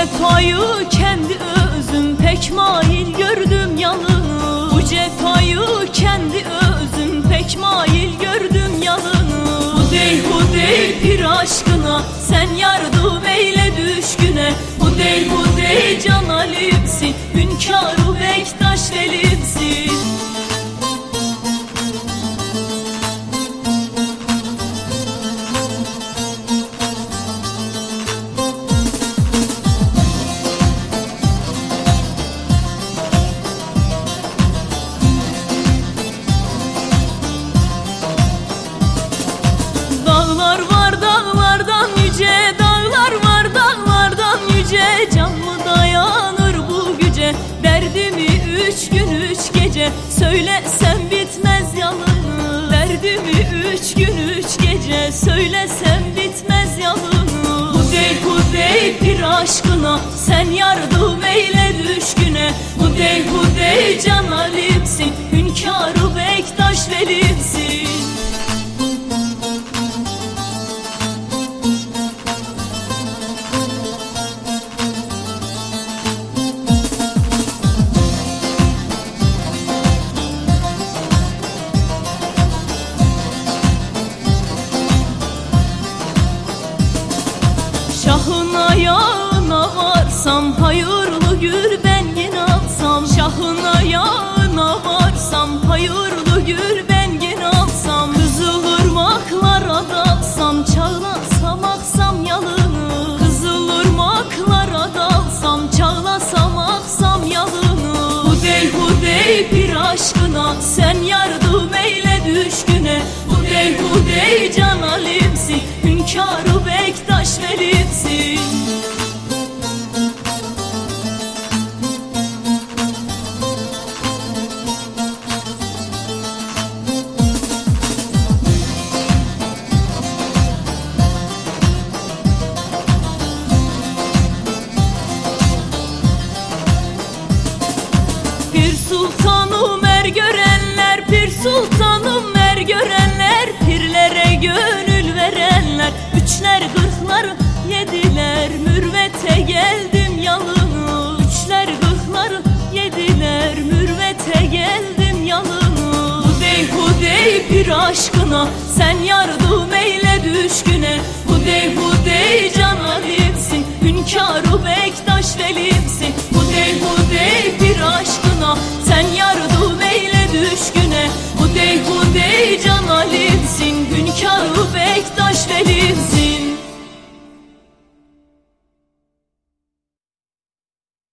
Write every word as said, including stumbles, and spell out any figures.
cefayı kendi özüm pek mail gördüm yalını. Bu cefayı kendi özüm pek mail gördüm yalını. Bu dey bu dey pir aşkına sen yardım eyle düşküne. Bu dey bu dey can alimsin, hünkâr-ı Bektaş velimsin. Dağlar var dağlardan yüce, dağlar var dağlardan yüce. Can mı dayanır bu güce, derdimi üç gün üç gece. Söylesem bitmez yalını, derdimi üç gün üç gece. Söylesem bitmez yalını. Bu dey bu dey pir aşkına sen yardım eyle düşküne. Bu dey bu dey can alimsin, hünkâr-ı Bektaş velimsin. Şahın ayağına varsam, hayırlı gül ben yine alsam. Şahın ayağına varsam, hayırlı gül ben yine alsam. Kızılırmaklara dalsam, çağlasam aksam yalını. Kızılırmaklara dalsam, çağlasam aksam yalını. Bu dey bu dey pir aşkına sen yardım eyle düşküne. Bu dey bu dey can alimsin, hünkâr-ı Bektaş velimsin. Pir sultanım er görenler, pir sultanım er görenler. Pirlere gönül verenler, üçler kırklar yediler. Mürvete geldim yalını, üçler kırklar yediler. Mürvete geldim yalını. Bu dey bu dey pir aşkına sen yardım eyle düşküne. Bu dey bu dey can alimsin, hünkâr-ı Bektaş velimsin.